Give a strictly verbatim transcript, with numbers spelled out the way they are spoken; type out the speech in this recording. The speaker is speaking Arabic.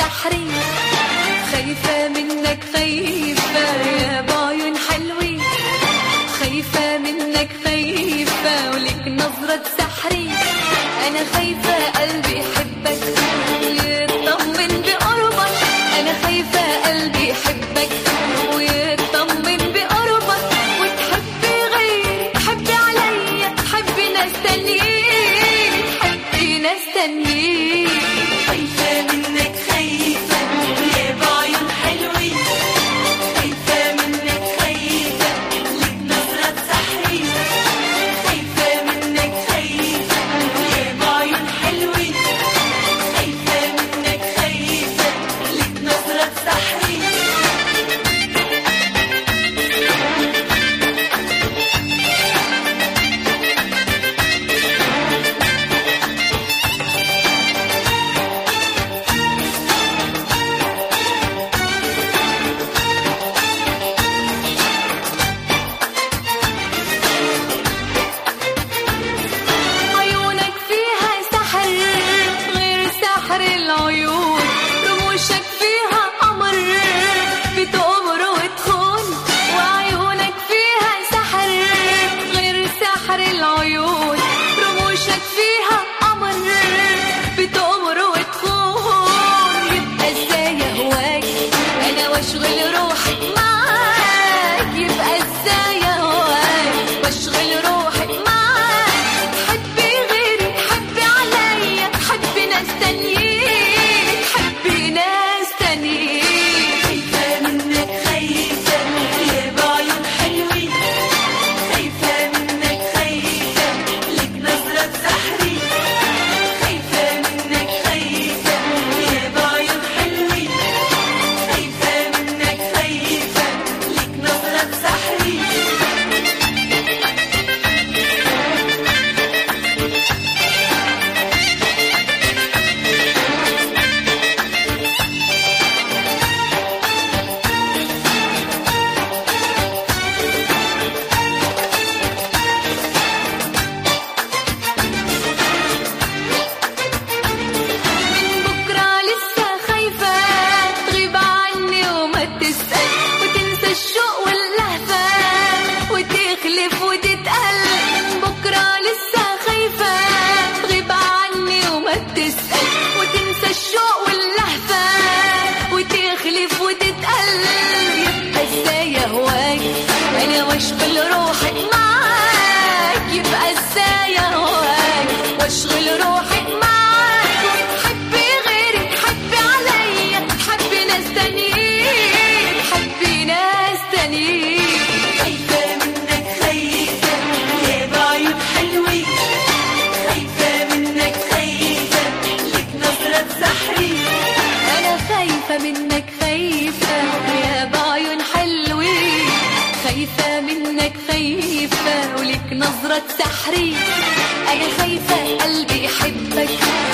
سحري. خايفة منك خايفة يا بعيون حلوين، خايفة منك خايفة ولك نظرة سحري. أنا خايفة قلبي يحبك ويطمن بقربك، أنا خايفة قلبي يحبك ويطمن بقربك، وتحبي غيري تحبي عليا تحبي ناس تانيين تحبي ناس تانيين. خايفة منك خايفة يا بعيون حلوين، خايفة منك خايفة لك نظرة سحري. خايفة منك خايفة يا بعيون حلوين، خايفة منك خايفة لك نظرة سحري. عيونك فيها سحر غير سحر العيون، رموشك فيها قمر بتأمر وتخون. وعيونك فيها سحر غير سحر العيون، رموشك فيها قمر بتأمر وتخون. يبقى ازاي اهواك انا واشغل روحي معاك، يبقى ازاي اهواك واشغل روحي معاك، تحبي غيري تحبي عليا تحبي ناس تانيين تحبي ناس تانيين. خايفة منك خايفة يا بعيون حلوين، خايفة منك خايفة لك نظرة سحري. خايفة منك خايفة يا بعيون حلوين، خايفة منك خايفة لك نظرة سحري. من بكرة لسه خايفة تغيب عني وما تسأل، وتنسى الشوق واللهفة وتخلف وتتقل. من بكرة لسه خايفة تغيب عني وما تسأل، وتنسى الشوق واللهفة وتخلف وتتقل. يبقى ازاي اهواك انا واشغل روحك معاك، يبقى ازاي اهواك واشغل روحك معاك، وتحبي غيري تحبي عليا تحبي ناس تانيين تحبي ناس تانيين. خايفة منك خايفة يا بعيون حلوين، خايفة منك خايفة لك نظرة سحري. أنا خايفة منك خايفة يا بعيون حلوين، خايفة منك خايفة ولك نظرة سحري. أنا خايفة قلبي يحبك